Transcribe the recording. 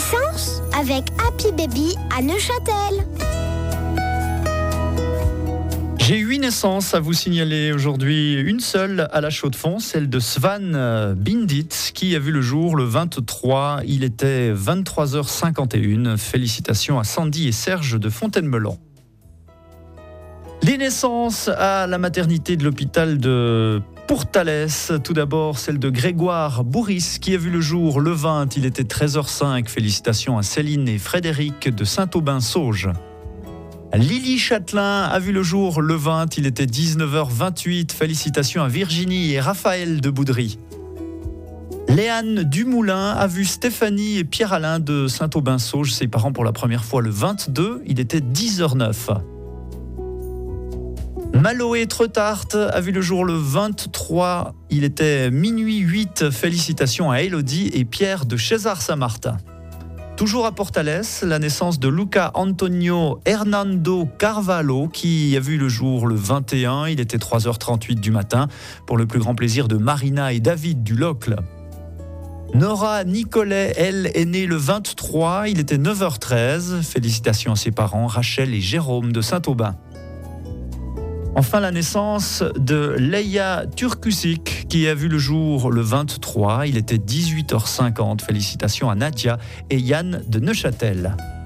naissance avec Happy Baby à Neuchâtel. J'ai 8 naissances à vous signaler aujourd'hui, une seule à la Chaux-de-Fonds, celle de Svan Bindit, qui a vu le jour le 23, il était 23h51. Félicitations à Sandy et Serge de Fontaine-Melon. Les naissances à la maternité de l'hôpital de Pourtalès, tout d'abord celle de Grégoire Bourris qui a vu le jour le 20, il était 13h05. Félicitations à Céline et Frédéric de Saint-Aubin-Sauge. Lily Châtelain a vu le jour le 20, il était 19h28. Félicitations à Virginie et Raphaël de Boudry. Léane Dumoulin a vu Stéphanie et Pierre-Alain de Saint-Aubin-Sauge, ses parents pour la première fois le 22, il était 10h09. Maloé Treutart a vu le jour le 23, il était minuit 8. Félicitations à Élodie et Pierre de César-Saint-Martin. Toujours à Portalès, la naissance de Luca Antonio Hernando Carvalho qui a vu le jour le 21, il était 3h38 du matin, pour le plus grand plaisir de Marina et David du Locle. Nora Nicolet, elle, est née le 23, il était 9h13. Félicitations à ses parents, Rachel et Jérôme de Saint-Aubin. Enfin, la naissance de Leia Turkusik qui a vu le jour le 23. Il était 18h50. Félicitations à Nadia et Yann de Neuchâtel.